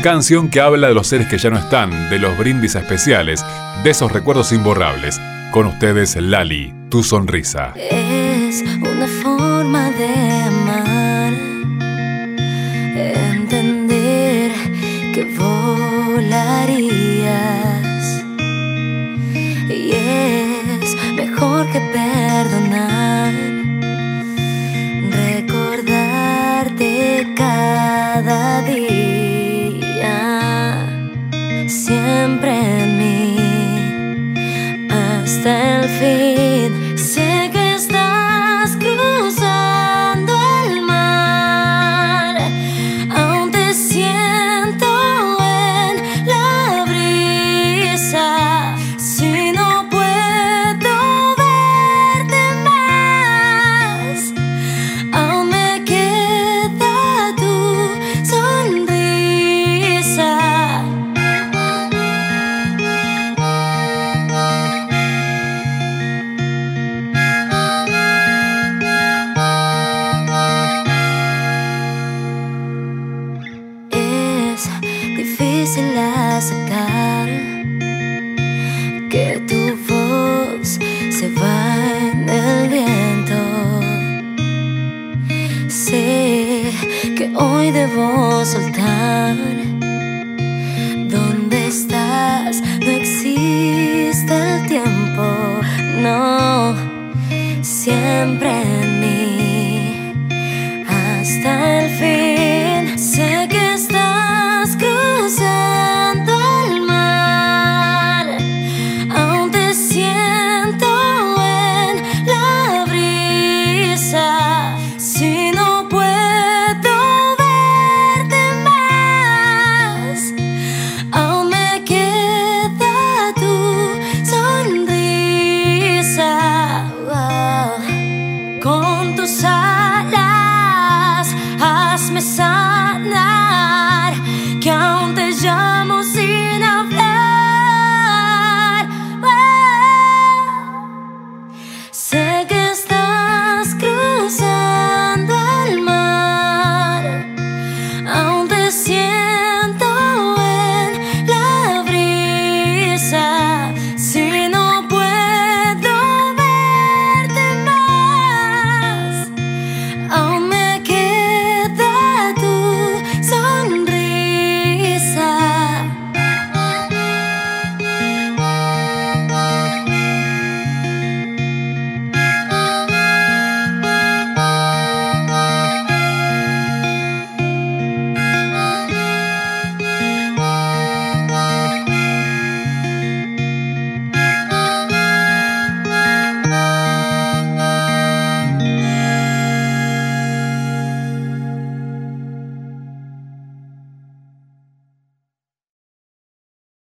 Canción que habla de los seres que ya no están, de los brindis especiales, de esos recuerdos imborrables. Con ustedes, Lali, Tu Sonrisa. Es una forma de amar, entender que volarías, y es mejor que perdonar, recordarte cada día, siempre en mí, hasta el fin. Sé que estás cruzando el mar, aún te siento en la brisa. Si no puedo verte más, aún me queda tu sonrisa. Es difícil aceptar que tu voz se va en el viento. Sé que hoy debo soltar